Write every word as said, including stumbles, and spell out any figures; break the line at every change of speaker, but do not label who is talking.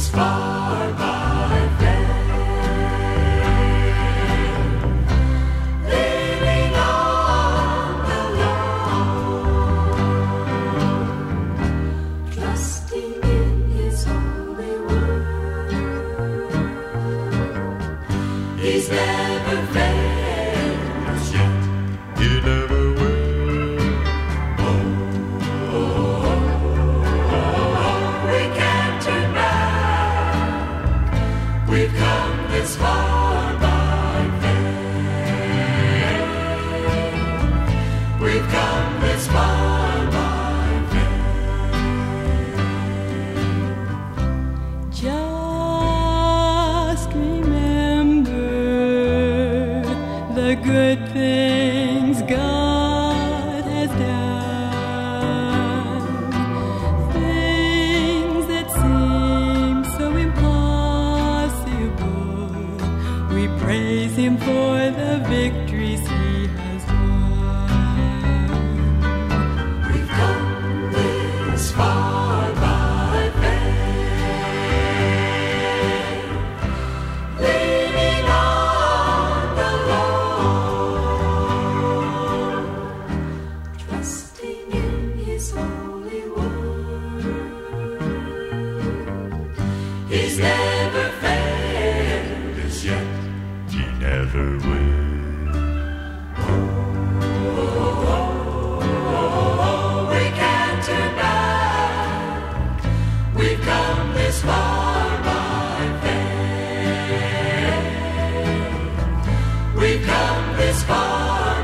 this far by faith, leaning on the Lord, trusting in His holy word. He's never failed us yet. He never will. Oh, oh, oh, oh, we can't turn back. We've come this far by faith. We've come this far by faith.
Just remember the good things God has done, things that seem so impossible. We praise Him for the victories He has won.
We've come this far by faith, leaning on the Lord, trusting in His holy word. He's never failed us yet. He never will. Oh, oh, oh, oh, we can't turn back. We've come this far by faith. We've come this far